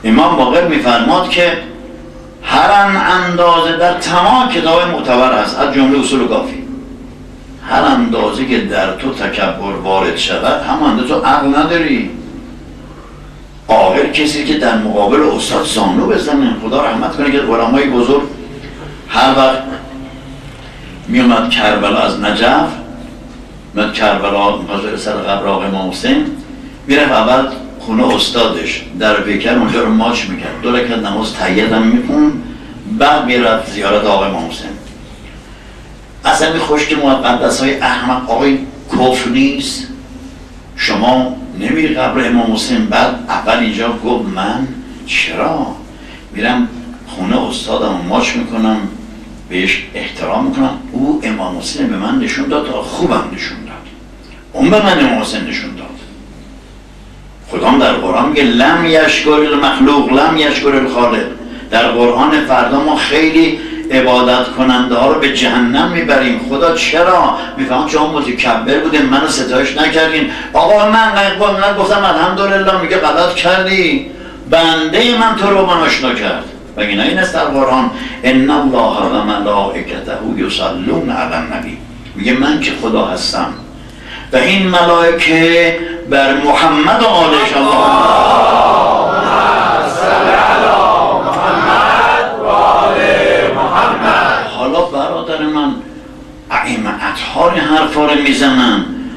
امام باقر میفرماد که هر اندازه در تمام کتاب معتبر هست از جمله اصول کافی، هر اندازه که در تو تکبر وارد شود هم اندازه تو عقل نداری. عاقل کسی که در مقابل استاد زانو بزنه. خدا رحمت کنه که علمای بزرگ هر وقت میومد کربلا از نجف، میاد کربلا میخواست سر قبر آقا امام حسین، میرفت اول خونه استادش در پیکر اونجا رو ماچ میکرد، 2 رکعت نماز تحیت هم میخوند، بعد میرفت زیارت آقا امام حسین. اصلا می خشک مقدس های احمق آقای کفر نیست، شما نمیری قبر امام حسین؟ بعد اول اینجا گفت من چرا میرم خونه استادم ماچ میکنم، بهش احترام میکنم، او امام حسین به من نشون داد تا خوبم نشون داد، اون به من امام حسین نشون داد. خدام در قرآن میگه لم یشکر المخلوق لم یشکر الخالق. در قرآن فردا ما خیلی عبادت کننده ها رو به جهنم میبریم. خدا چرا؟ میفهم شما متکبر بودین منو ستایش نکردین. آقا من گفتم الحمدلله، میگه غلط کردی، بنده من تو رو من آشنا کرد. بگین این است در قرآن ان الله و ملائکته یصلون علی النبی، میگه من که خدا هستم و این ملائکه بر محمد و آلش الله